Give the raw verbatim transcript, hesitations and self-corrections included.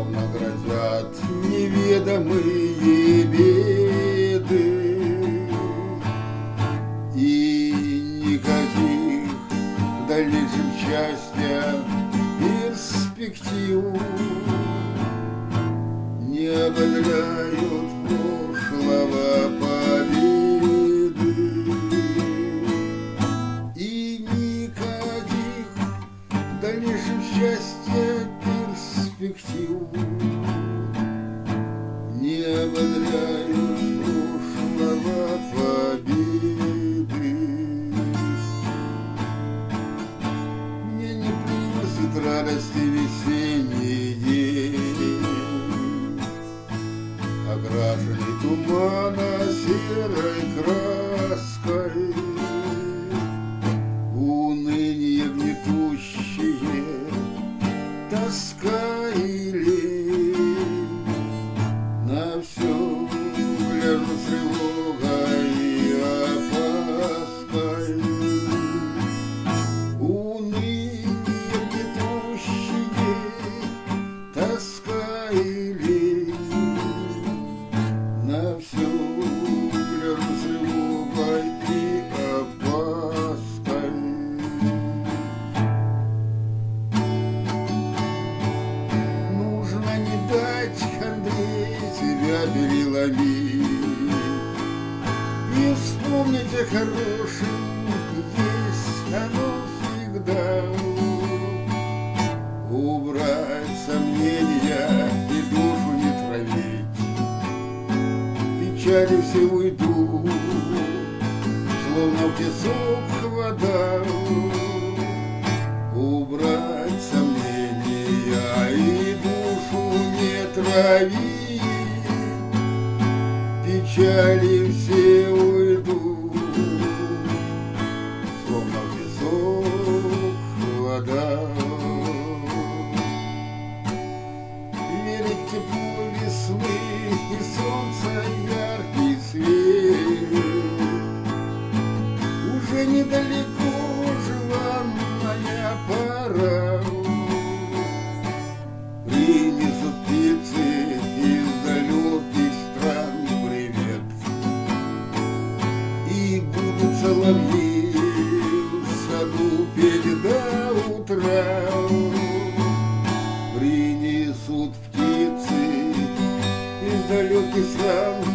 словно грозят неведомые беды, и никаких в дальнейшем счастья перспектив не ободряют прошлого победы, и никаких в дальнейшем счастья перспектив не ободряют прошлого победы. Мне не приносит радости весенний день, окрашенный туманно-серой краской, уныние гнетущее, тоска и лень, на все гляжу с тревогой и опаской. Уныние гнетущее, тоска и лень, на все гляжу с тревогой и опаской. Нужно не дать, Андрей, себя переломить и вспомнить о хорошем, есть оно всегда. Убрать сомнения и душу не травить, печали все уйдут, словно в песок вода. Убрать сомнения и душу не травить, печали все уйдут, словно в песок вода. Верить в тепло весны и солнца яркий свет, уже недалеко желанная пора. Принесут птицы из далеких стран привет, и будут соловьи в саду петь до утра. Принесут птицы из далеких стран